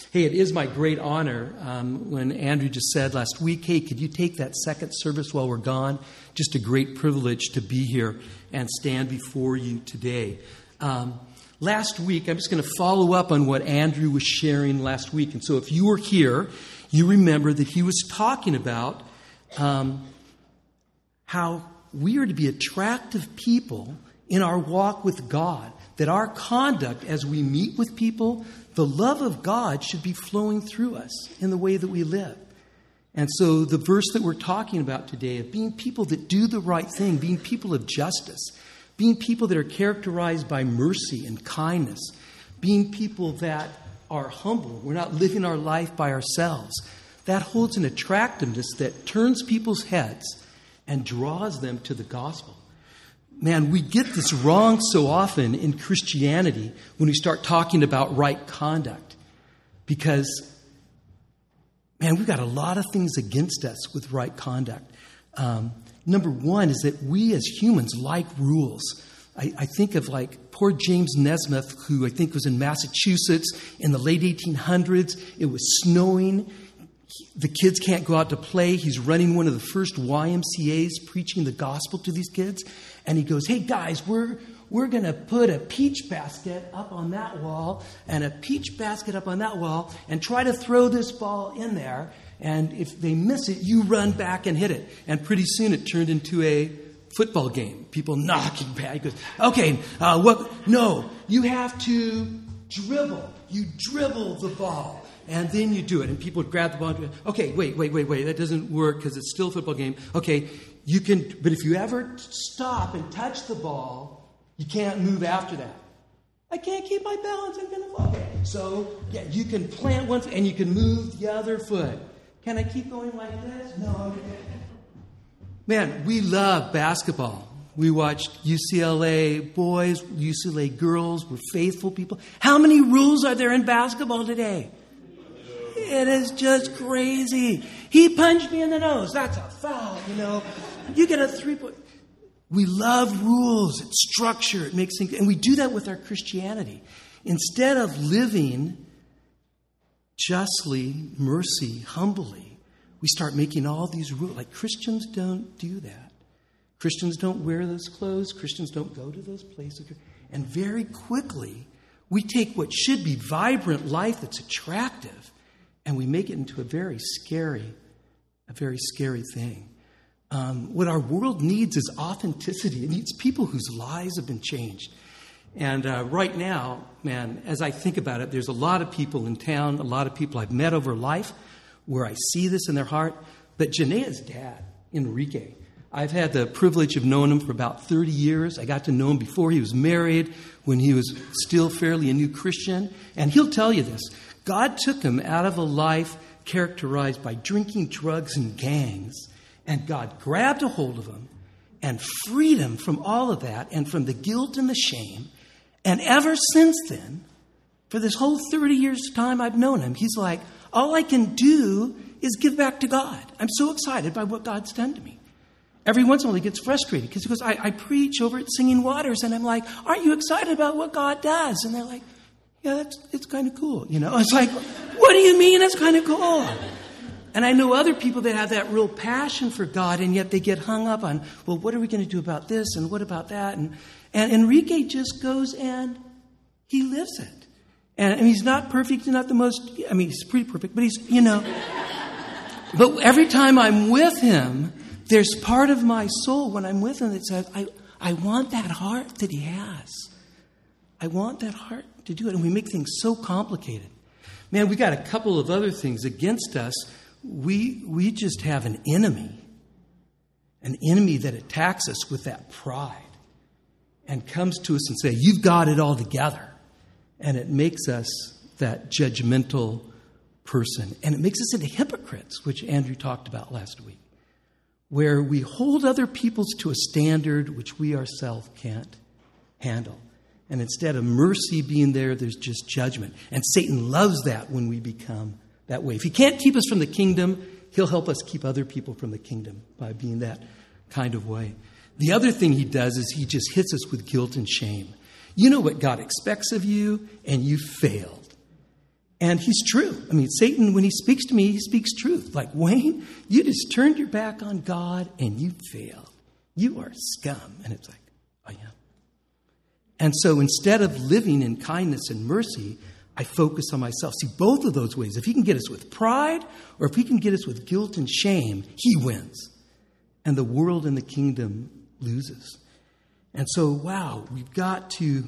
Hey, it is my great honor when Andrew just said last week, hey, could you take that second service while we're gone? Just a great privilege to be here and stand before you today. Last week, I'm just going to follow up on what Andrew was sharing last week. And so if you were here, you remember that he was talking about how we are to be attractive people in our walk with God, that our conduct as we meet with people, the love of God should be flowing through us in the way that we live. And so the verse that we're talking about today of being people that do the right thing, being people of justice, being people that are characterized by mercy and kindness, being people that are humble. We're not living our life by ourselves. That holds an attractiveness that turns people's heads and draws them to the gospel. Man, we get this wrong so often in Christianity when we start talking about right conduct. Because, man, we've got a lot of things against us with right conduct. Number one is that we as humans like rules. I think of like poor James Nesmith, who I think was in Massachusetts in the late 1800s. It was snowing. The kids can't go out to play. He's running one of the first YMCAs, preaching the gospel to these kids. And he goes, hey, guys, we're going to put a peach basket up on that wall and a peach basket up on that wall and try to throw this ball in there. And if they miss it, you run back and hit it. And pretty soon it turned into a football game. People knocking back. He goes, okay, what? No, you have to dribble. You dribble the ball. And then you do it. And people would grab the ball and go, okay, wait. That doesn't work because it's still a football game. Okay, you can, but if you ever stop and touch the ball, you can't move after that. I can't keep my balance. I'm going to fall. Okay. So, yeah, you can plant one foot and you can move the other foot. Can I keep going like this? No. Man, we love basketball. We watched UCLA boys, UCLA girls. We're faithful people. How many rules are there in basketball today? It is just crazy. He punched me in the nose. That's a foul, you know. You get a 3-point. We love rules. It's structure. It makes things. And we do that with our Christianity. Instead of living justly, mercy, humbly, we start making all these rules. Like Christians don't do that. Christians don't wear those clothes. Christians don't go to those places. And very quickly, we take what should be vibrant life that's attractive, and we make it into a very scary thing. What our world needs is authenticity. It needs people whose lives have been changed. And right now, man, as I think about it, there's a lot of people in town, a lot of people I've met over life where I see this in their heart. But Janae's dad, Enrique, I've had the privilege of knowing him for about 30 years. I got to know him before he was married, when he was still fairly a new Christian. And he'll tell you this. God took him out of a life characterized by drinking, drugs, and gangs, and God grabbed a hold of him and freed him from all of that and from the guilt and the shame. And ever since then, for this whole 30 years time I've known him, he's like, all I can do is give back to God. I'm so excited by what God's done to me. Every once in a while he gets frustrated because he goes, I preach over at Singing Waters, and I'm like, aren't you excited about what God does? And they're like, yeah, it's kind of cool, you know. It's like, what do you mean it's kind of cool? And I know other people that have that real passion for God, and yet they get hung up on, well, what are we going to do about this, and what about that? And Enrique just goes and he lives it. And he's not perfect, he's not the most, I mean, he's pretty perfect, but he's, you know. But every time I'm with him, there's part of my soul when I'm with him that says, I want that heart that he has. I want that heart to do it. And we make things so complicated. Man, we got a couple of other things against us. We just have an enemy that attacks us with that pride and comes to us and say, you've got it all together. And it makes us that judgmental person. And it makes us into hypocrites, which Andrew talked about last week, where we hold other people's to a standard which we ourselves can't handle. And instead of mercy being there, there's just judgment. And Satan loves that when we become that way. If he can't keep us from the kingdom, he'll help us keep other people from the kingdom by being that kind of way. The other thing he does is he just hits us with guilt and shame. You know what God expects of you, and you failed. And he's true. I mean, Satan, when he speaks to me, he speaks truth. Like, Wayne, you just turned your back on God and you failed. You are scum. And it's like, I am. And so instead of living in kindness and mercy, I focus on myself. See, both of those ways, if he can get us with pride or if he can get us with guilt and shame, he wins. And the world and the kingdom loses. And so, wow, we've got to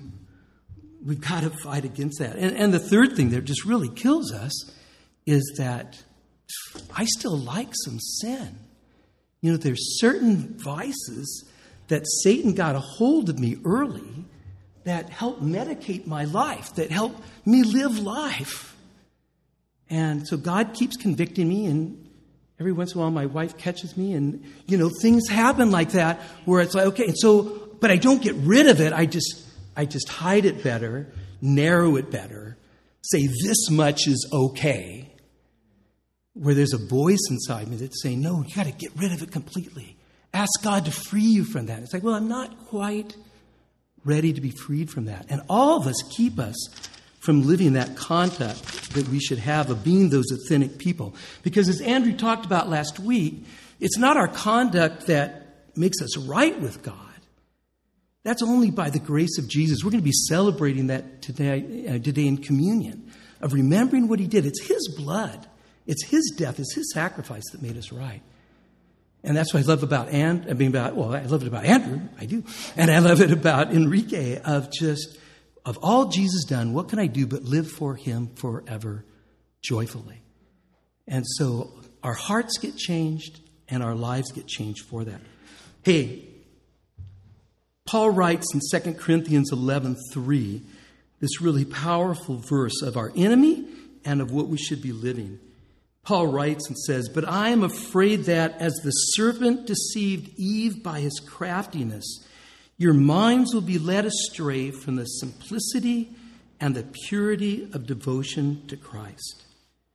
fight against that. And the third thing that just really kills us is that I still like some sin. You know, there's certain vices that Satan got a hold of me early that help medicate my life, that help me live life. And so God keeps convicting me, and every once in a while my wife catches me, and, you know, things happen like that where it's like, okay, and so, but I don't get rid of it. I just hide it better, narrow it better, say this much is okay, where there's a voice inside me that's saying, no, you got to get rid of it completely. Ask God to free you from that. It's like, well, I'm not quite ready to be freed from that. And all of us keep us from living that conduct that we should have of being those authentic people. Because as Andrew talked about last week, it's not our conduct that makes us right with God. That's only by the grace of Jesus. We're going to be celebrating that today in communion, of remembering what he did. It's his blood. It's his death. It's his sacrifice that made us right. And that's what I love about I love it about Andrew. I do. And I love it about Enrique of all Jesus done, what can I do but live for him forever joyfully? And so our hearts get changed and our lives get changed for that. Hey, Paul writes in 2 Corinthians 11:3, this really powerful verse of our enemy and of what we should be living. Paul writes and says, "But I am afraid that as the serpent deceived Eve by his craftiness, your minds will be led astray from the simplicity and the purity of devotion to Christ."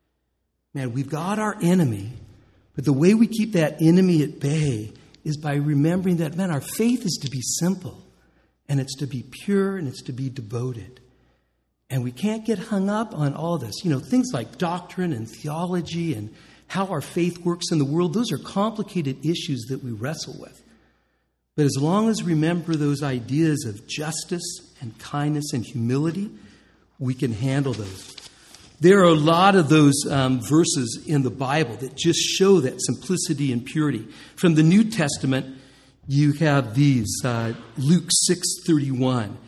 Man, we've got our enemy, but the way we keep that enemy at bay is by remembering that, man, our faith is to be simple, and it's to be pure, and it's to be devoted. And we can't get hung up on all this. You know, things like doctrine and theology and how our faith works in the world, those are complicated issues that we wrestle with. But as long as we remember those ideas of justice and kindness and humility, we can handle those. There are a lot of those verses in the Bible that just show that simplicity and purity. From the New Testament, you have these, Luke 6:31.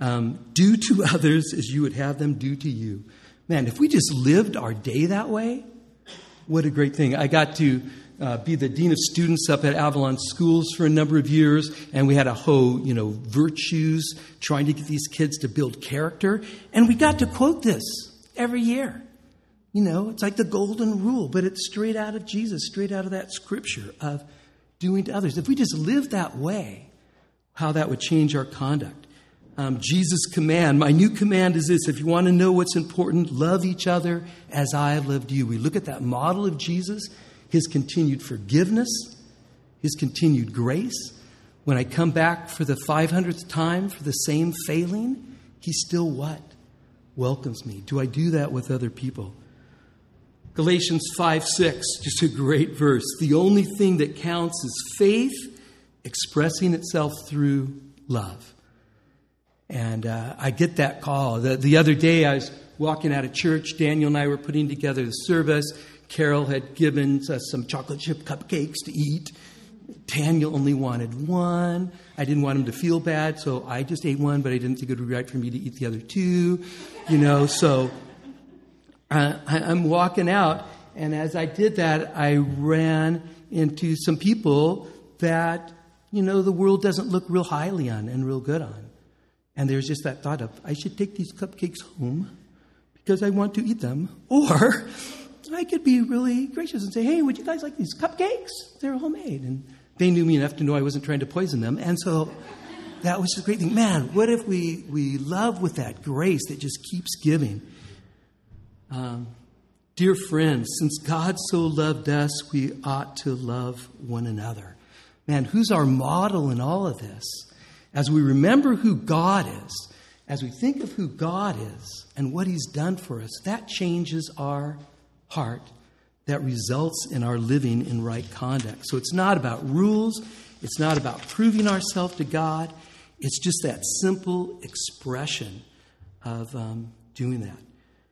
Do to others as you would have them do to you. Man, if we just lived our day that way, what a great thing. I got to be the dean of students up at Avalon Schools for a number of years, and we had a whole, virtues, trying to get these kids to build character. And we got to quote this every year. It's like the golden rule, but it's straight out of Jesus, straight out of that scripture of doing to others. If we just lived that way, how that would change our conduct. Jesus' command, my new command is this: if you want to know what's important, love each other as I have loved you. We look at that model of Jesus, his continued forgiveness, his continued grace. When I come back for the 500th time for the same failing, he still what? Welcomes me. Do I do that with other people? Galatians 5:6, just a great verse. The only thing that counts is faith expressing itself through love. And I get that call. The other day I was walking out of church. Daniel and I were putting together the service. Carol had given us some chocolate chip cupcakes to eat. Daniel only wanted one. I didn't want him to feel bad, so I just ate one, but I didn't think it would be right for me to eat the other two. So I'm walking out, and as I did that, I ran into some people that, the world doesn't look real highly on and real good on. And there's just that thought of, I should take these cupcakes home because I want to eat them. Or I could be really gracious and say, hey, would you guys like these cupcakes? They're homemade. And they knew me enough to know I wasn't trying to poison them. And so that was a great thing. Man, what if we love with that grace that just keeps giving? Dear friends, since God so loved us, we ought to love one another. Man, who's our model in all of this? As we remember who God is, as we think of who God is and what he's done for us, that changes our heart. That results in our living in right conduct. So it's not about rules. It's not about proving ourselves to God. It's just that simple expression of doing that.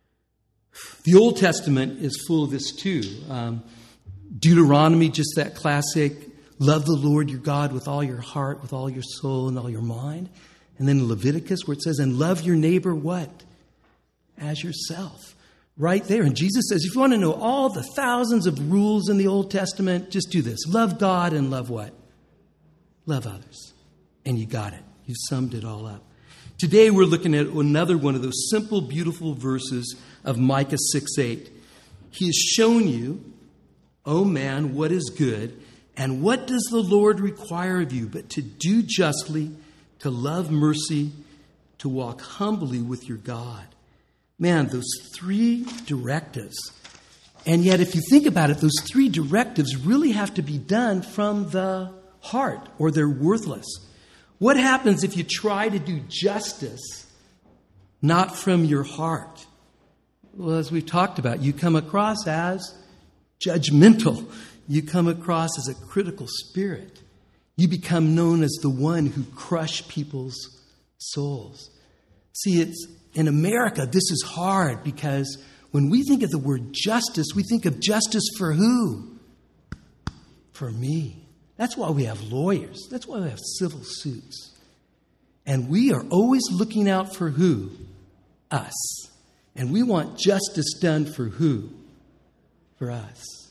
The Old Testament is full of this too. Deuteronomy, just that classic, love the Lord your God with all your heart, with all your soul, and all your mind. And then Leviticus, where it says, and love your neighbor what? As yourself. Right there. And Jesus says, if you want to know all the thousands of rules in the Old Testament, just do this. Love God and love what? Love others. And you got it. You summed it all up. Today we're looking at another one of those simple, beautiful verses of Micah 6:8. He has shown you, O man, what is good, and what does the Lord require of you but to do justly, to love mercy, to walk humbly with your God. Man, those three directives. And yet, if you think about it, those three directives really have to be done from the heart, or they're worthless. What happens if you try to do justice not from your heart? Well, as we've talked about, you come across as judgmental. You come across as a critical spirit. You become known as the one who crushed people's souls. See, in America, this is hard because when we think of the word justice, we think of justice for who? For me. That's why we have lawyers. That's why we have civil suits. And we are always looking out for who? Us. And we want justice done for who? For us.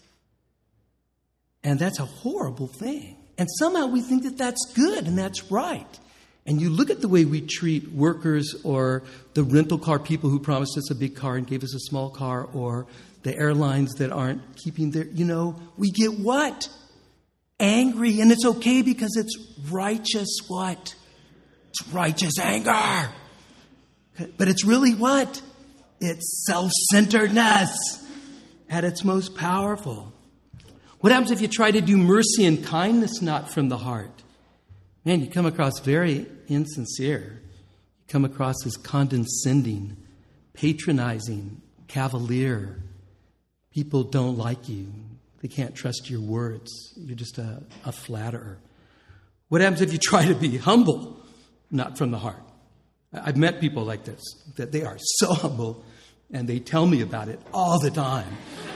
And that's a horrible thing. And somehow we think that that's good and that's right. And you look at the way we treat workers or the rental car people who promised us a big car and gave us a small car, or the airlines that aren't keeping their, we get what? Angry. And it's okay because it's righteous what? It's righteous anger. But it's really what? It's self-centeredness at its most powerful. What happens if you try to do mercy and kindness not from the heart? Man, you come across very insincere. You come across as condescending, patronizing, cavalier. People don't like you. They can't trust your words. You're just a flatterer. What happens if you try to be humble, not from the heart? I've met people like this, that they are so humble, and they tell me about it all the time,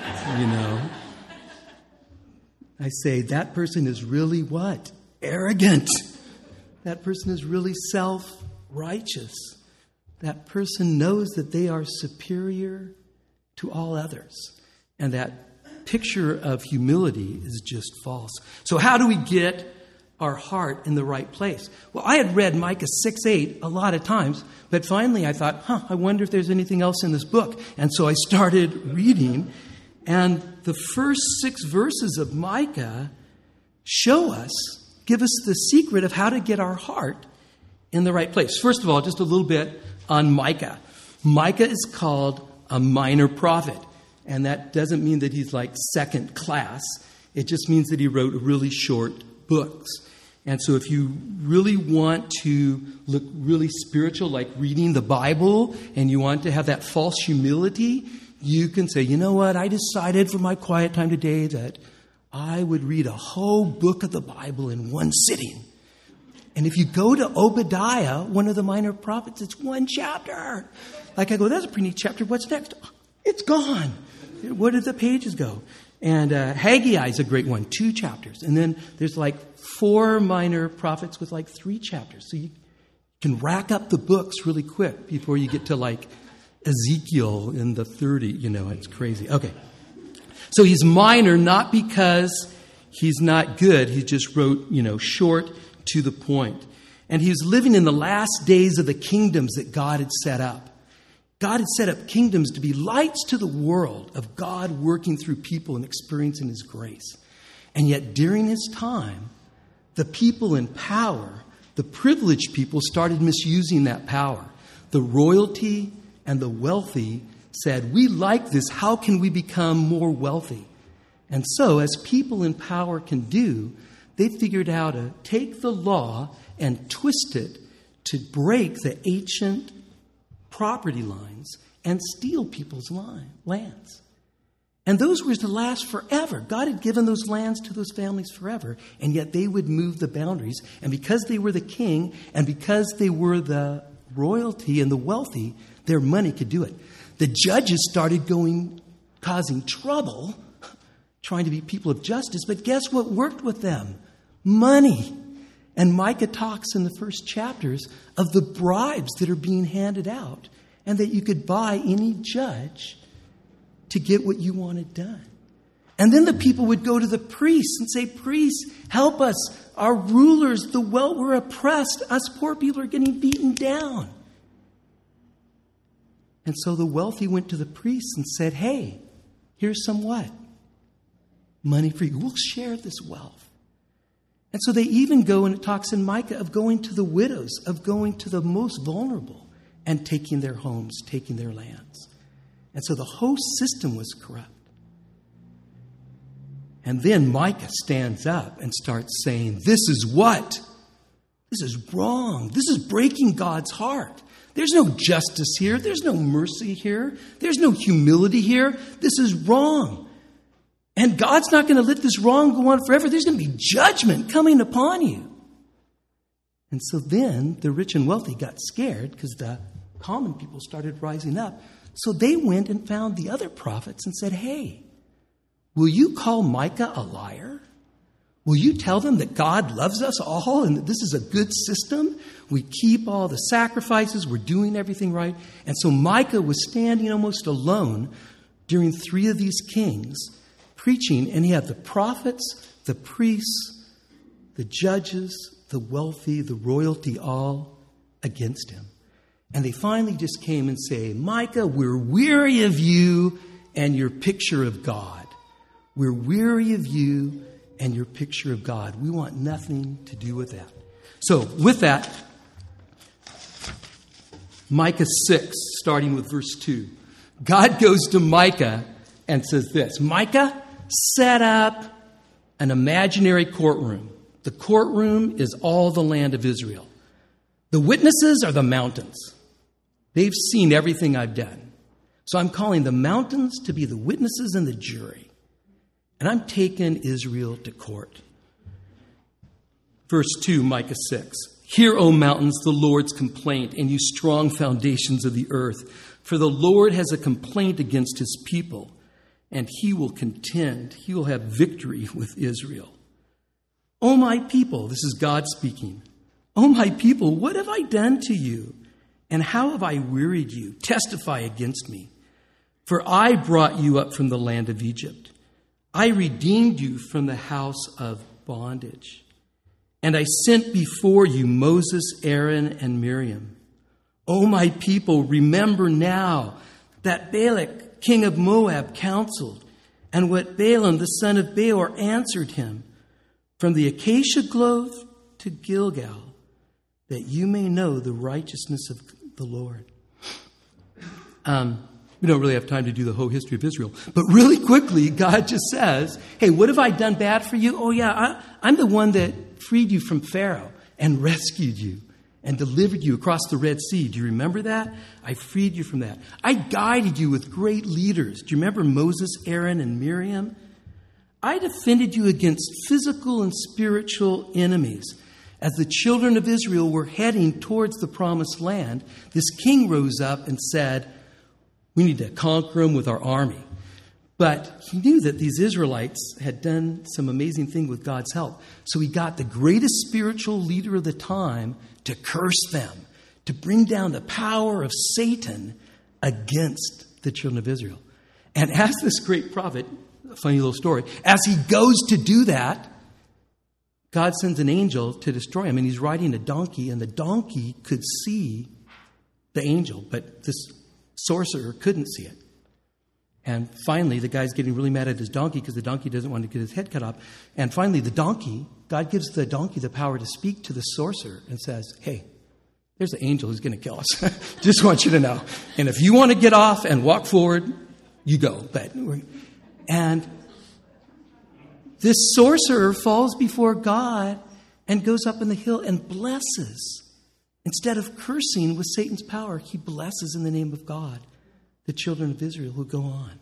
I say, that person is really what? Arrogant. That person is really self-righteous. That person knows that they are superior to all others. And that picture of humility is just false. So how do we get our heart in the right place? Well, I had read Micah 6:8 a lot of times, but finally I thought, I wonder if there's anything else in this book. And so I started reading, and the first 6 verses of Micah give us the secret of how to get our heart in the right place. First of all, just a little bit on Micah. Micah is called a minor prophet, and that doesn't mean that he's like second class. It just means that he wrote really short books. And so if you really want to look really spiritual, like reading the Bible, and you want to have that false humility, you can say, you know what, I decided for my quiet time today that I would read a whole book of the Bible in one sitting. And if you go to Obadiah, one of the minor prophets, it's 1 chapter. Like I go, that's a pretty neat chapter. What's next? It's gone. Where did the pages go? And Haggai is a great one, 2 chapters. And then there's like 4 minor prophets with like 3 chapters. So you can rack up the books really quick before you get to like Ezekiel in the 30. It's crazy. Okay. So he's minor not because he's not good. He just wrote, short to the point. And he was living in the last days of the kingdoms that God had set up. God had set up kingdoms to be lights to the world of God working through people and experiencing his grace. And yet during his time, the people in power, the privileged people, started misusing that power. The royalty and the wealthy said, we like this. How can we become more wealthy? And so, as people in power can do, they figured out how to take the law and twist it to break the ancient property lines and steal people's lands. And those were to last forever. God had given those lands to those families forever, and yet they would move the boundaries. And because they were the king, and because they were the royalty and the wealthy, their money could do it. The judges started causing trouble, trying to be people of justice, but guess what worked with them? Money. And Micah talks in the first chapters of the bribes that are being handed out, and that you could buy any judge to get what you wanted done. And then the people would go to the priests and say, priests, help us. Our rulers, we're oppressed. Us poor people are getting beaten down. And so the wealthy went to the priests and said, hey, here's some what? Money for you. We'll share this wealth. And so they even go, and it talks in Micah of going to the widows, of going to the most vulnerable and taking their homes, taking their lands. And so the whole system was corrupt. And then Micah stands up and starts saying, this is what? This is wrong. This is breaking God's heart. There's no justice here. There's no mercy here. There's no humility here. This is wrong. And God's not going to let this wrong go on forever. There's going to be judgment coming upon you. And so then the rich and wealthy got scared because the common people started rising up. So they went and found the other prophets and said, hey, will you call Micah a liar? Will you tell them that God loves us all and that this is a good system? We keep all the sacrifices. We're doing everything right. And so Micah was standing almost alone during 3 of these kings preaching. And he had the prophets, the priests, the judges, the wealthy, the royalty all against him. And they finally just came and say, Micah, we're weary of you and your picture of God. We're weary of you and your picture of God. We want nothing to do with that. So with that, Micah 6, starting with verse 2. God goes to Micah and says this, Micah, set up an imaginary courtroom. The courtroom is all the land of Israel. The witnesses are the mountains. They've seen everything I've done. So I'm calling the mountains to be the witnesses and the jury. And I'm taking Israel to court. Verse 2, Micah 6. Hear, O mountains, the Lord's complaint, and you strong foundations of the earth. For the Lord has a complaint against his people, and he will contend. He will have victory with Israel. O my people, this is God speaking. O my people, what have I done to you? And how have I wearied you? Testify against me. For I brought you up from the land of Egypt. I redeemed you from the house of bondage. And I sent before you Moses, Aaron, and Miriam. O my people, remember now that Balak, king of Moab, counseled, and what Balaam, the son of Beor, answered him, from the acacia grove to Gilgal, that you may know the righteousness of the Lord. We don't really have time to do the whole history of Israel. But really quickly, God just says, hey, what have I done bad for you? Oh, yeah, I'm the one that freed you from Pharaoh and rescued you and delivered you across the Red Sea. Do you remember that? I freed you from that. I guided you with great leaders. Do you remember Moses, Aaron, and Miriam? I defended you against physical and spiritual enemies. As the children of Israel were heading towards the promised land, this king rose up and said, we need to conquer them with our army. But he knew that these Israelites had done some amazing thing with God's help. So he got the greatest spiritual leader of the time to curse them, to bring down the power of Satan against the children of Israel. And as this great prophet, a funny little story, as he goes to do that, God sends an angel to destroy him. And he's riding a donkey, and the donkey could see the angel, but this sorcerer couldn't see it. And finally, the guy's getting really mad at his donkey because the donkey doesn't want to get his head cut off. And finally, God gives the donkey the power to speak to the sorcerer and says, hey, there's the angel who's going to kill us. Just want you to know. And if you want to get off and walk forward, you go. And this sorcerer falls before God and goes up in the hill and blesses Instead of cursing with Satan's power, he blesses in the name of God the children of Israel who go on.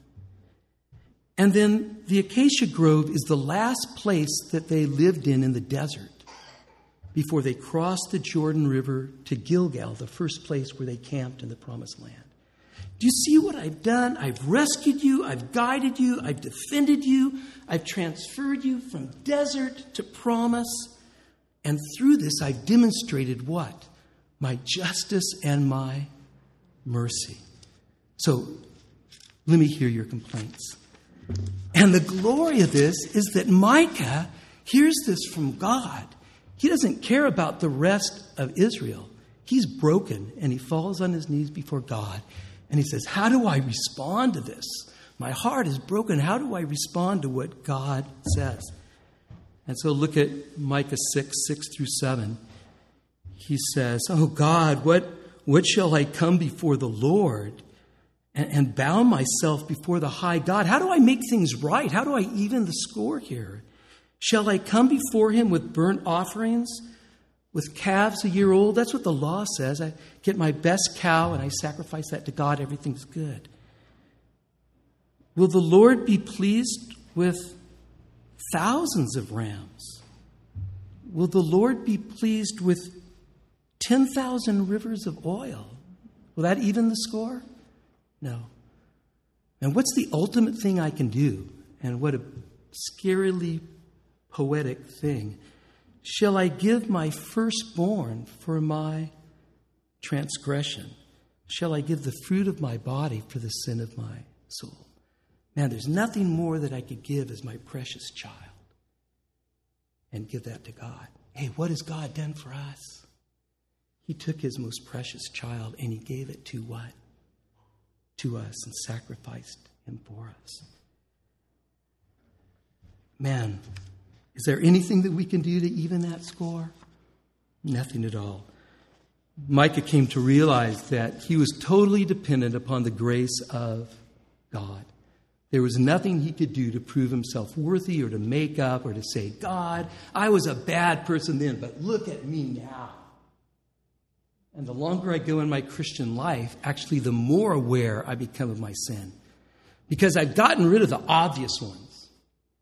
And then the acacia grove is the last place that they lived in the desert before they crossed the Jordan River to Gilgal, the first place where they camped in the Promised Land. Do you see what I've done? I've rescued you. I've guided you. I've defended you. I've transferred you from desert to promise. And through this, I've demonstrated what? My justice and my mercy. So let me hear your complaints. And the glory of this is that Micah hears this from God. He doesn't care about the rest of Israel. He's broken, and he falls on his knees before God. And he says, how do I respond to this? My heart is broken. How do I respond to what God says? And so look at Micah 6:6-7. He says, oh God, what shall I come before the Lord and bow myself before the high God? How do I make things right? How do I even the score here? Shall I come before him with burnt offerings, with calves a year old? That's what the law says. I get my best cow and I sacrifice that to God. Everything's good. Will the Lord be pleased with thousands of rams? Will the Lord be pleased with 10,000 rivers of oil? Will that even the score? No. And what's the ultimate thing I can do? And what a scarily poetic thing. Shall I give my firstborn for my transgression? Shall I give the fruit of my body for the sin of my soul? Man, there's nothing more that I could give as my precious child and give that to God. Hey, what has God done for us? He took his most precious child and he gave it to what? To us, and sacrificed him for us. Man, is there anything that we can do to even that score? Nothing at all. Micah came to realize that he was totally dependent upon the grace of God. There was nothing he could do to prove himself worthy or to make up or to say, God, I was a bad person then, but look at me now. And the longer I go in my Christian life, actually the more aware I become of my sin. Because I've gotten rid of the obvious ones.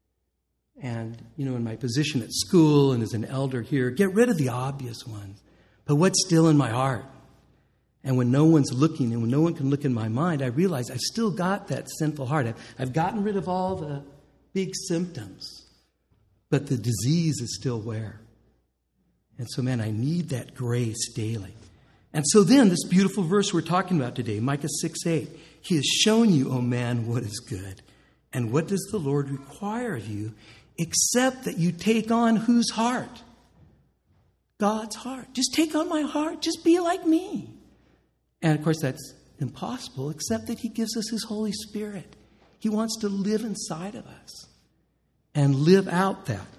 And, in my position at school and as an elder here, get rid of the obvious ones. But what's still in my heart? And when no one's looking and when no one can look in my mind, I realize I've still got that sinful heart. I've gotten rid of all the big symptoms. But the disease is still where? And so, man, I need that grace daily. And so then, this beautiful verse we're talking about today, Micah 6:8, he has shown you, O man, what is good. And what does the Lord require of you, except that you take on whose heart? God's heart. Just take on my heart. Just be like me. And of course, that's impossible, except that he gives us his Holy Spirit. He wants to live inside of us and live out that.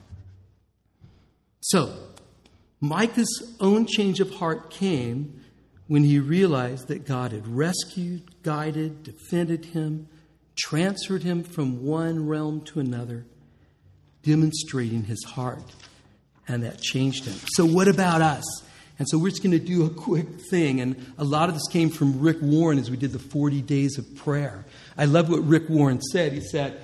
So, Micah's own change of heart came when he realized that God had rescued, guided, defended him, transferred him from one realm to another, demonstrating his heart. And that changed him. So what about us? And so we're just going to do a quick thing. And a lot of this came from Rick Warren as we did the 40 days of prayer. I love what Rick Warren said. He said,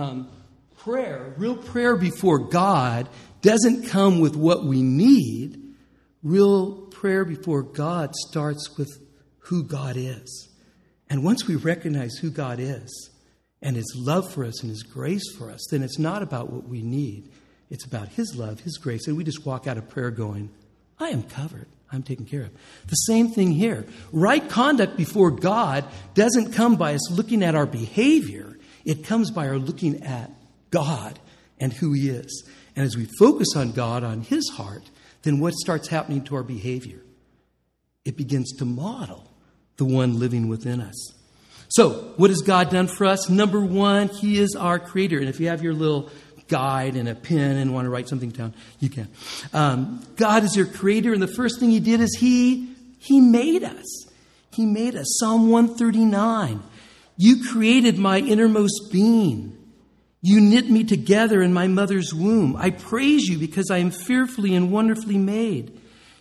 real prayer before God doesn't come with what we need. Real prayer before God starts with who God is. And once we recognize who God is and his love for us and his grace for us, then it's not about what we need. It's about his love, his grace. And we just walk out of prayer going, I am covered. I'm taken care of. The same thing here. Right conduct before God doesn't come by us looking at our behavior. It comes by our looking at God and who he is. And as we focus on God, on his heart, then what starts happening to our behavior? It begins to model the one living within us. So, what has God done for us? Number one, he is our creator. And if you have your little guide and a pen and want to write something down, you can. God is your creator, and the first thing he did is he made us. He made us. Psalm 139. You created my innermost being. You knit me together in my mother's womb. I praise you because I am fearfully and wonderfully made.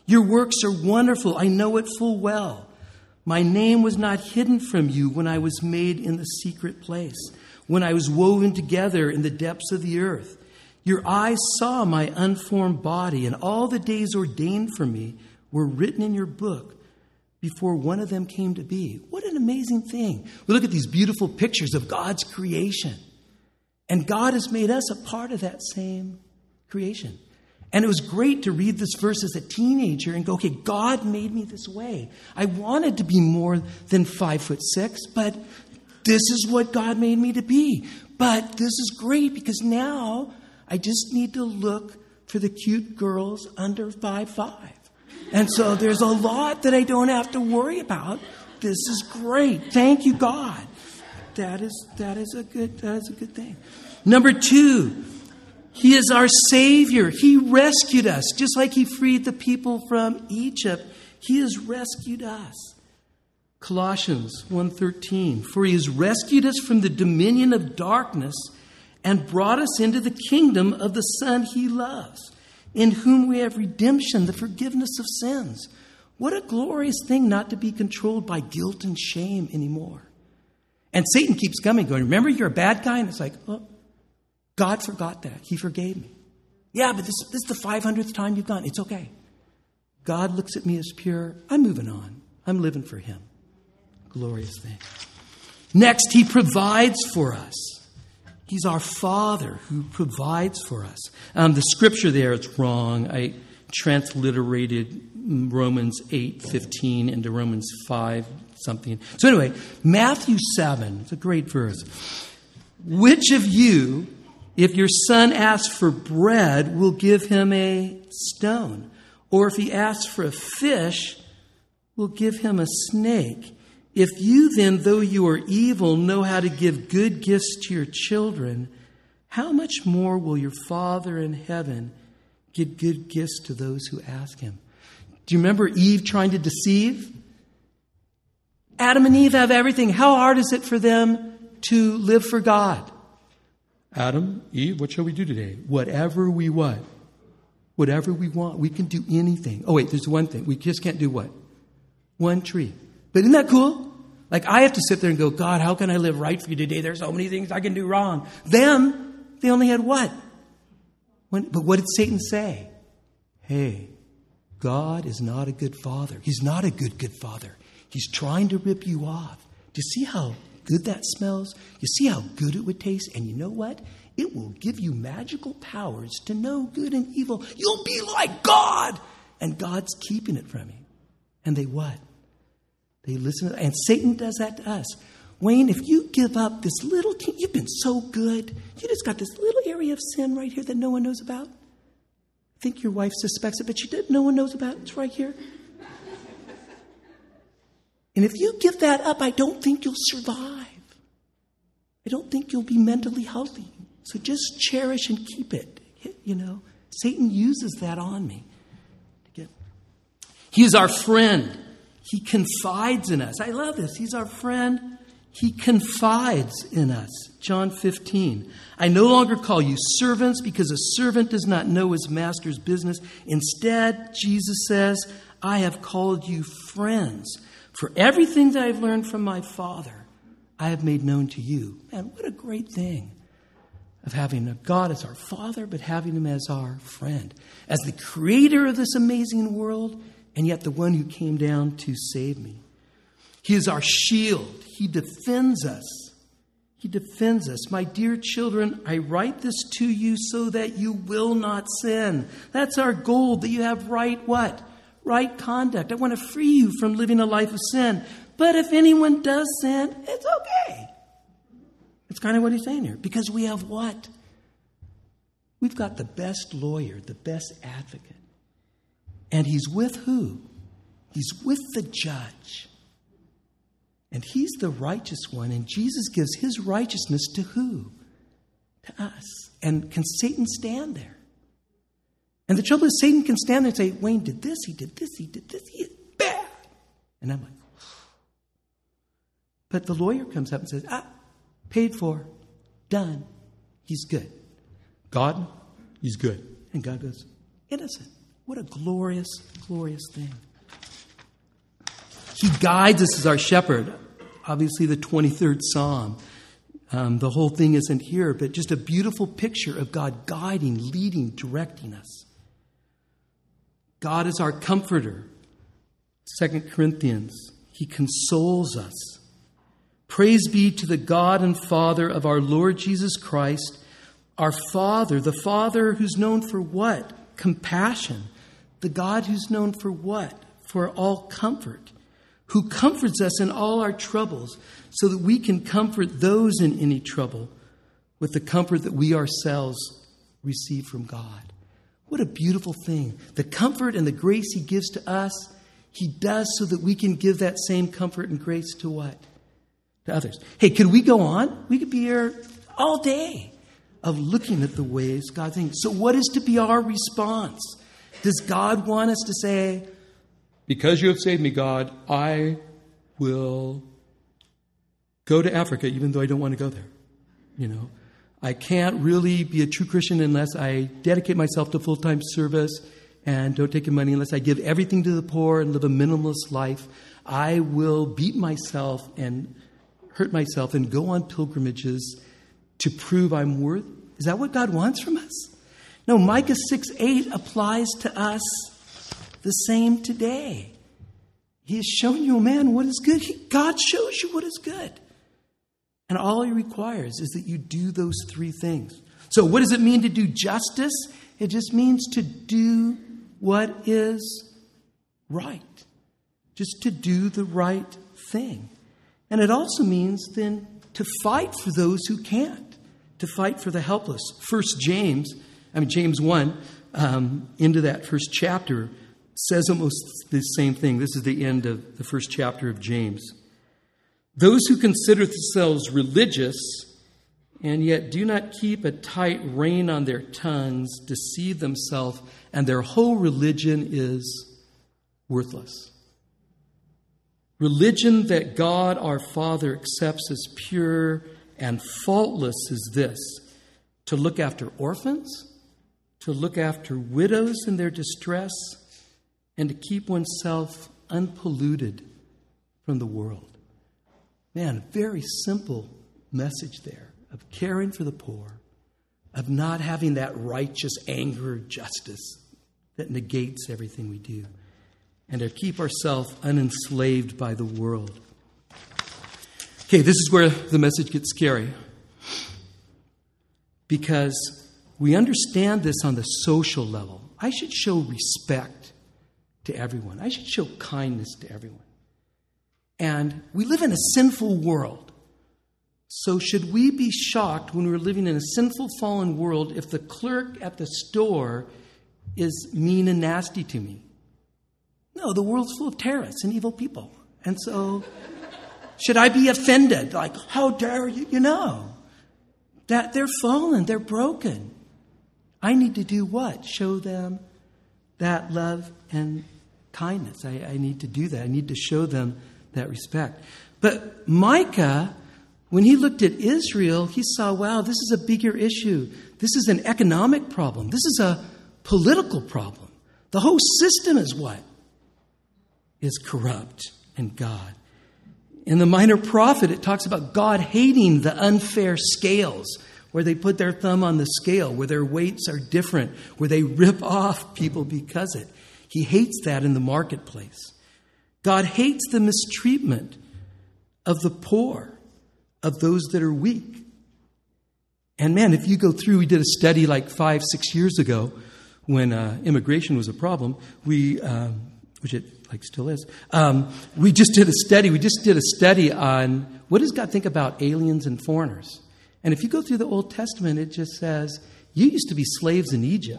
Your works are wonderful. I know it full well. My name was not hidden from you when I was made in the secret place, when I was woven together in the depths of the earth. Your eyes saw my unformed body, and all the days ordained for me were written in your book before one of them came to be. What an amazing thing. We look at these beautiful pictures of God's creation. And God has made us a part of that same creation. And it was great to read this verse as a teenager and go, okay, God made me this way. I wanted to be more than 5'6", but this is what God made me to be. But this is great because now I just need to look for the cute girls under 5'5". And so there's a lot that I don't have to worry about. This is great. Thank you, God. That is a good thing. Number 2, He is our Savior. He rescued us. Just like He freed the people from Egypt, He has rescued us. Colossians 1:13, for He has rescued us from the dominion of darkness and brought us into the kingdom of the Son He loves, in whom we have redemption, the forgiveness of sins. What a glorious thing not to be controlled by guilt and shame anymore. And Satan keeps coming, going, remember you're a bad guy? And it's like, oh, God forgot that. He forgave me. Yeah, but this is the 500th time you've done. It's okay. God looks at me as pure. I'm moving on. I'm living for Him. Glorious thing. Next, He provides for us. He's our Father who provides for us. The scripture there is wrong. I transliterated Romans 8:15 into Romans 5 something. So anyway, Matthew 7, it's a great verse. Which of you, if your son asks for bread, will give him a stone? Or if he asks for a fish, will give him a snake? If you then, though you are evil, know how to give good gifts to your children, how much more will your Father in heaven give good gifts to those who ask Him? Do you remember Eve trying to deceive? Adam and Eve have everything. How hard is it for them to live for God? Adam, Eve, what shall we do today? Whatever we what? Whatever we want. We can do anything. Oh, wait, there's one thing. We just can't do what? One tree. But isn't that cool? Like I have to sit there and go, God, how can I live right for you today? There's so many things I can do wrong. Them, they only had what? But what did Satan say? Hey, God is not a good father. He's not a good father. He's trying to rip you off. Do you see how good that smells? You see how good it would taste? And you know what? It will give you magical powers to know good and evil. You'll be like God. And God's keeping it from you. And they what? They listen to, and Satan does that to us. Wayne, if you give up this little, you've been so good. You just got this little area of sin right here that no one knows about. I think your wife suspects it, but she did. No one knows about it. It's right here. And if you give that up, I don't think you'll survive. I don't think you'll be mentally healthy. So just cherish and keep it. You know, Satan uses that on me. He is our friend. He confides in us. I love this. He's our friend. He confides in us. John 15. I no longer call you servants because a servant does not know his master's business. Instead, Jesus says, I have called you friends. For everything that I've learned from my Father, I have made known to you. Man, what a great thing of having a God as our Father, but having Him as our friend. As the creator of this amazing world, and yet the one who came down to save me. He is our shield. He defends us. He defends us. My dear children, I write this to you so that you will not sin. That's our goal, that you have right what? Right conduct. I want to free you from living a life of sin. But if anyone does sin, it's okay. It's kind of what he's saying here. Because we have what? We've got the best lawyer, the best advocate. And He's with who? He's with the judge. And He's the righteous one. And Jesus gives His righteousness to who? To us. And can Satan stand there? And the trouble is Satan can stand there and say, Wayne did this, he did this, he did this, he is bad. And I'm like, but the lawyer comes up and says, paid for, done. He's good. God, He's good. And God goes, innocent. What a glorious, glorious thing. He guides us as our shepherd. Obviously, the 23rd Psalm. The whole thing isn't here, but just a beautiful picture of God guiding, leading, directing us. God is our comforter. 2 Corinthians, He consoles us. Praise be to the God and Father of our Lord Jesus Christ, our Father, the Father who's known for what? Compassion. The God who's known for what? For all comfort. Who comforts us in all our troubles so that we can comfort those in any trouble with the comfort that we ourselves receive from God. What a beautiful thing. The comfort and the grace He gives to us, He does so that we can give that same comfort and grace to what? To others. Hey, could we go on? We could be here all day of looking at the ways God thinks. So what is to be our response? Does God want us to say, because you have saved me, God, I will go to Africa even though I don't want to go there? You know, I can't really be a true Christian unless I dedicate myself to full-time service and don't take your money, unless I give everything to the poor and live a minimalist life. I will beat myself and hurt myself and go on pilgrimages to prove I'm worth. Is that what God wants from us? No, Micah 6:8 applies to us the same today. He has shown you, man, what is good. God shows you what is good. And all He requires is that you do those three things. So what does it mean to do justice? It just means to do what is right. Just to do the right thing. And it also means then to fight for those who can't. To fight for the helpless. James 1, into that first chapter, says almost the same thing. This is the end of the first chapter of James. Those who consider themselves religious and yet do not keep a tight rein on their tongues deceive themselves, and their whole religion is worthless. Religion that God our Father accepts as pure and faultless is this: to look after orphans, to look after widows in their distress, and to keep oneself unpolluted from the world. Man, very simple message there of caring for the poor, of not having that righteous anger, justice that negates everything we do, and to keep ourselves unenslaved by the world. Okay, this is where the message gets scary, because we understand this on the social level. I should show respect to everyone. I should show kindness to everyone. And we live in a sinful world. So should we be shocked when we're living in a sinful, fallen world if the clerk at the store is mean and nasty to me? No, the world's full of terrorists and evil people. And so should I be offended? Like, how dare you? You know, that they're fallen, they're broken. I need to do what? Show them that love and kindness. I need to do that. I need to show them that respect. But Micah, when he looked at Israel, he saw, wow, this is a bigger issue. This is an economic problem. This is a political problem. The whole system is what? Is corrupt in God. In the Minor Prophet, it talks about God hating the unfair scales, where they put their thumb on the scale, where their weights are different, where they rip off people because of it. He hates that in the marketplace. God hates the mistreatment of the poor, of those that are weak. And man, if you go through, we did a study like 5-6 years ago when immigration was a problem. Which it still is. We just did a study on what does God think about aliens and foreigners. And if you go through the Old Testament, it just says, you used to be slaves in Egypt.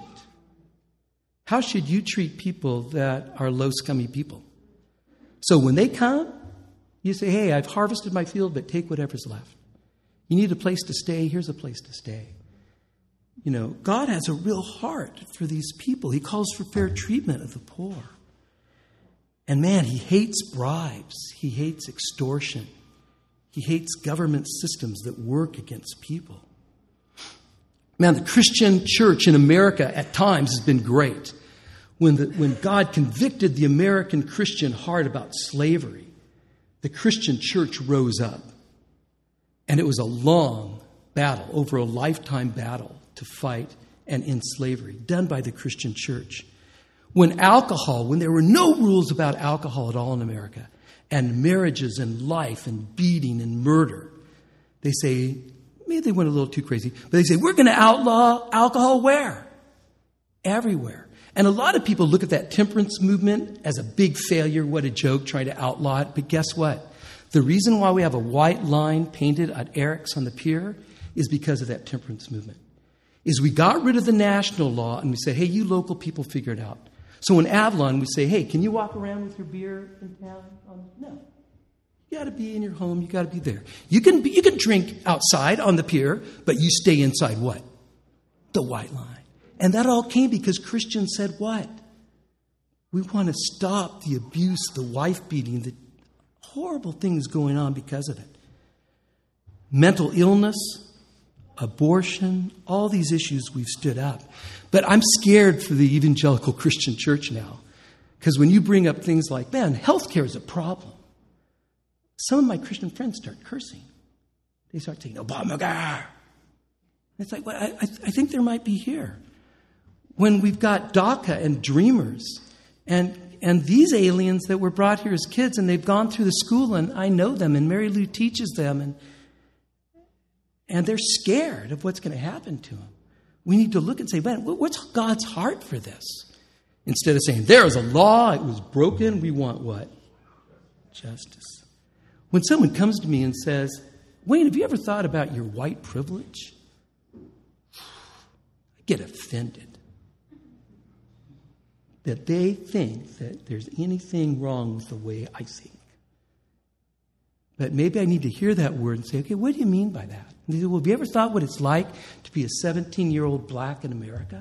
How should you treat people that are low, scummy people? So when they come, you say, hey, I've harvested my field, but take whatever's left. You need a place to stay, here's a place to stay. You know, God has a real heart for these people. He calls for fair treatment of the poor. And man, He hates bribes. He hates extortion. He hates government systems that work against people. Man, the Christian church in America at times has been great. When God convicted the American Christian heart about slavery, the Christian church rose up. And it was a long battle, over a lifetime battle, to fight and end slavery, done by the Christian church. When there were no rules about alcohol at all in America, and marriages and life and beating and murder, they say, maybe they went a little too crazy, but they say, we're going to outlaw alcohol where? Everywhere. And a lot of people look at that temperance movement as a big failure. What a joke, trying to outlaw it. But guess what? The reason why we have a white line painted at Eric's on the pier is because of that temperance movement. Is we got rid of the national law and we say, hey, you local people figure it out. So in Avalon, we say, hey, can you walk around with your beer in town? No. You got to be in your home. You got to be there. You can drink outside on the pier, but you stay inside what? The white line. And that all came because Christians said what? We want to stop the abuse, the wife beating, the horrible things going on because of it. Mental illness, abortion, all these issues we've stood up. But I'm scared for the evangelical Christian church now. Because when you bring up things like, man, healthcare is a problem. Some of my Christian friends start cursing. They start saying, Obamacare. It's like, well, I think there might be here. When we've got DACA and Dreamers and these aliens that were brought here as kids and they've gone through the school and I know them and Mary Lou teaches them and they're scared of what's going to happen to them. We need to look and say, man, what's God's heart for this? Instead of saying, there is a law, it was broken, we want what? Justice. When someone comes to me and says, Wayne, have you ever thought about your white privilege? I get offended. That they think that there's anything wrong with the way I think. But maybe I need to hear that word and say, okay, what do you mean by that? And they say, well, have you ever thought what it's like to be a 17-year-old black in America?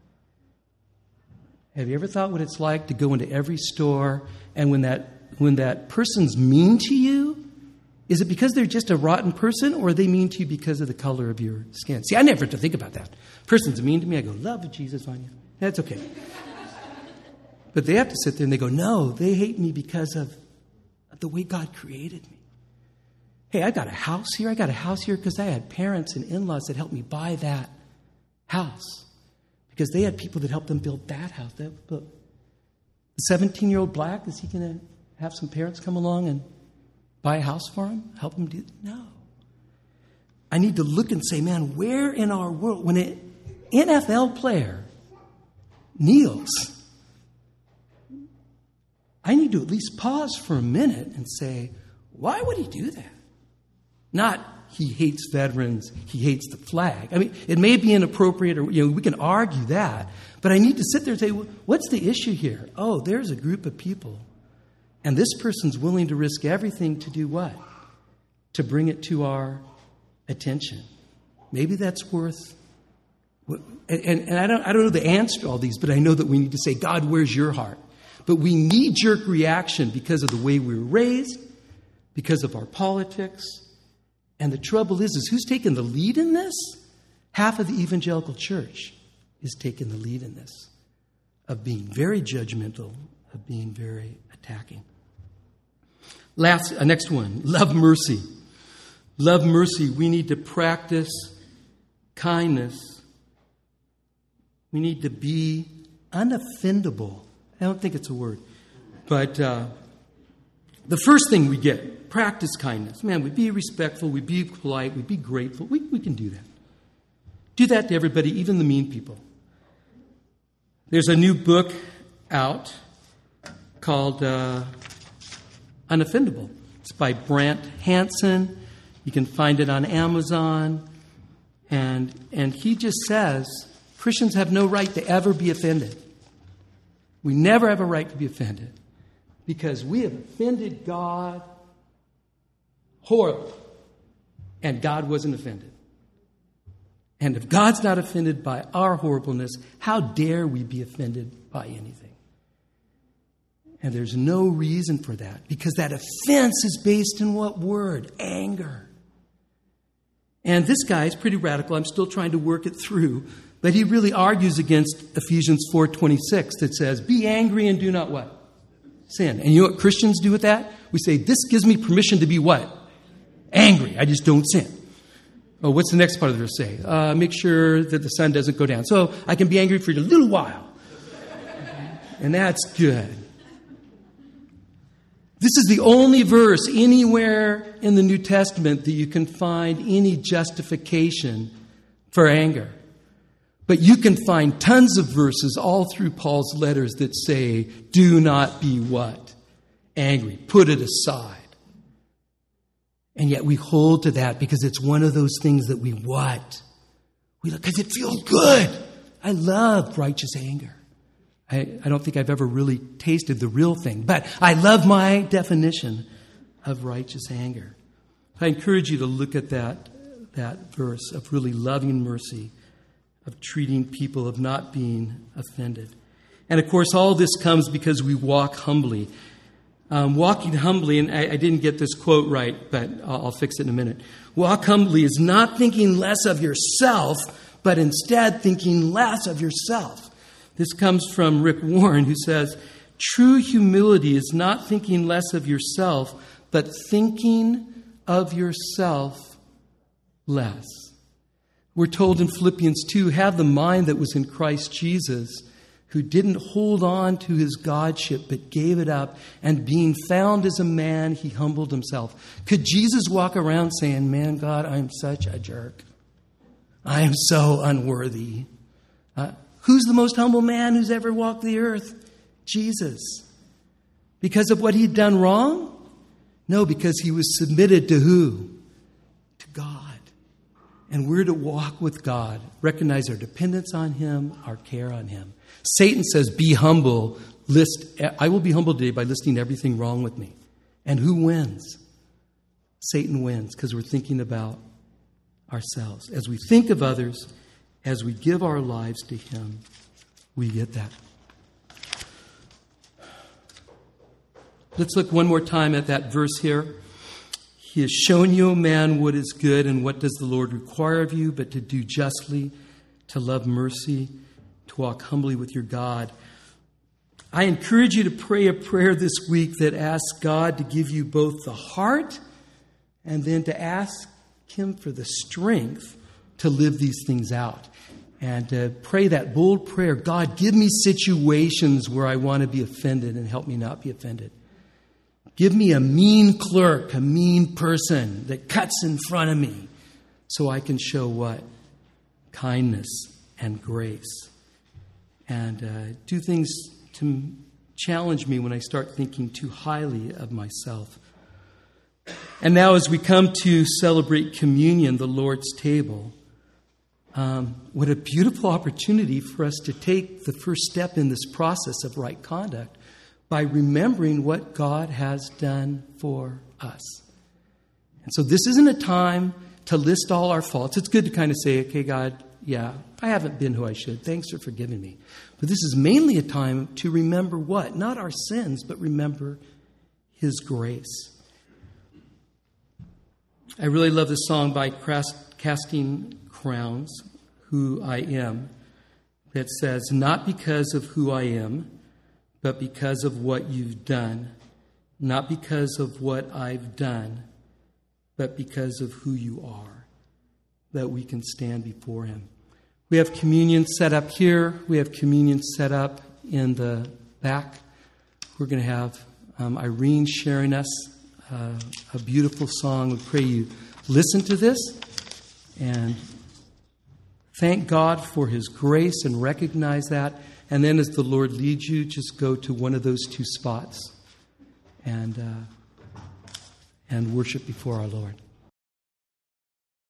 Have you ever thought what it's like to go into every store and when that person's mean to you, is it because they're just a rotten person or are they mean to you because of the color of your skin? See, I never have to think about that. Person's mean to me, I go, love of Jesus on you. That's okay. But they have to sit there and they go, no, they hate me because of the way God created me. Hey, I got a house here. I got a house here because I had parents and in-laws that helped me buy that house. Because they had people that helped them build that house. The 17-year-old black, is he going to have some parents come along and buy a house for him? Help him do it? No. I need to look and say, man, where in our world, when an NFL player kneels, I need to at least pause for a minute and say, why would he do that? Not he hates veterans, he hates the flag. I mean, it may be inappropriate or we can argue that, but I need to sit there and say, what's the issue here? Oh, there's a group of people, and this person's willing to risk everything to do what? To bring it to our attention. Maybe that's worth. And I don't know the answer to all these, but I know that we need to say, God, where's your heart? But we knee-jerk reaction because of the way we were raised, because of our politics. And the trouble is who's taking the lead in this? Half of the evangelical church is taking the lead in this, of being very judgmental, of being very attacking. Next one, love mercy. Love mercy. We need to practice kindness. We need to be unoffendable. I don't think it's a word. But the first thing we get, practice kindness. Man, we be respectful, we be polite, we be grateful. We can do that. Do that to everybody, even the mean people. There's a new book out called Unoffendable. It's by Brant Hansen. You can find it on Amazon. And he just says, Christians have no right to ever be offended. We never have a right to be offended because we have offended God horribly, and God wasn't offended. And if God's not offended by our horribleness, how dare we be offended by anything? And there's no reason for that because that offense is based in what word? Anger. And this guy is pretty radical. I'm still trying to work it through. But he really argues against Ephesians 4:26 that says, be angry and do not what? Sin. And you know what Christians do with that? We say, this gives me permission to be what? Angry. I just don't sin. Oh, what's the next part of the verse say? Make sure that the sun doesn't go down. So I can be angry for a little while. And that's good. This is the only verse anywhere in the New Testament that you can find any justification for anger. But you can find tons of verses all through Paul's letters that say, do not be what? Angry. Put it aside. And yet we hold to that because it's one of those things that we what? Because it feels good. I love righteous anger. I don't think I've ever really tasted the real thing, but I love my definition of righteous anger. I encourage you to look at that verse of really loving mercy, of treating people, of not being offended. And of course, all this comes because we walk humbly. Walking humbly, and I didn't get this quote right, but I'll fix it in a minute. Walk humbly is not thinking less of yourself, but instead thinking less of yourself. This comes from Rick Warren, who says, true humility is not thinking less of yourself, but thinking of yourself less. We're told in Philippians 2, have the mind that was in Christ Jesus, who didn't hold on to his godship, but gave it up, and being found as a man, he humbled himself. Could Jesus walk around saying, man, God, I'm such a jerk. I am so unworthy. Who's the most humble man who's ever walked the earth? Jesus. Because of what he'd done wrong? No, because he was submitted to who? To God. And we're to walk with God, recognize our dependence on him, our care on him. Satan says, be humble. I will be humble today by listing everything wrong with me. And who wins? Satan wins because we're thinking about ourselves. As we think of others, as we give our lives to him, we get that. Let's look one more time at that verse here. He has shown you, O man, what is good, and what does the Lord require of you, but to do justly, to love mercy, to walk humbly with your God. I encourage you to pray a prayer this week that asks God to give you both the heart and then to ask him for the strength to live these things out. And pray that bold prayer, God, give me situations where I want to be offended and help me not be offended. Give me a mean clerk, a mean person that cuts in front of me so I can show what? Kindness and grace. And do things to challenge me when I start thinking too highly of myself. And now as we come to celebrate communion, the Lord's table, what a beautiful opportunity for us to take the first step in this process of right conduct by remembering what God has done for us. And so this isn't a time to list all our faults. It's good to kind of say, okay, God, yeah, I haven't been who I should. Thanks for forgiving me. But this is mainly a time to remember what? Not our sins, but remember his grace. I really love this song by Casting Crowns, Who I Am, that says, not because of who I am, but because of what you've done. Not because of what I've done, but because of who you are, that we can stand before him. We have communion set up here. We have communion set up in the back. We're going to have Irene sharing us a beautiful song. We pray you listen to this and thank God for his grace and recognize that. And then as the Lord leads you, just go to one of those two spots and worship before our Lord.